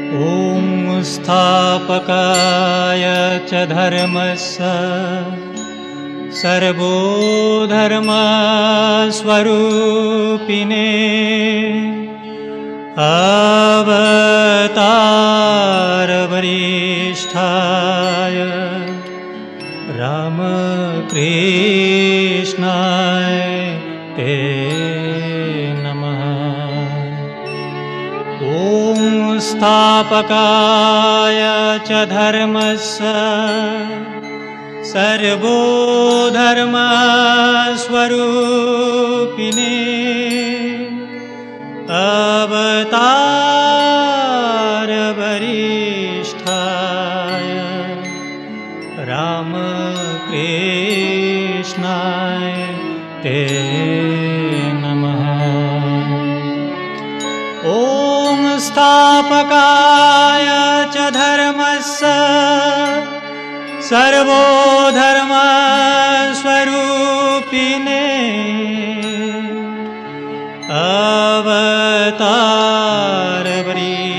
ॐ स्थापकाय च धर्मस्य सर्वोधर्मस्वरूपिणे अवतारवरिष्ठाय रामकृष्णाय ते नमः। ॐ स्थापकाय च धर्मस्य सर्वोधर्मस्वरूपिणे अवतारवरिष्ठाय रामकृष्णाय ते नमः। ॐ स्थापकाय च धर्मस्य सर्वोधर्मस्वरूपिणे अवतारवरिष्ठाय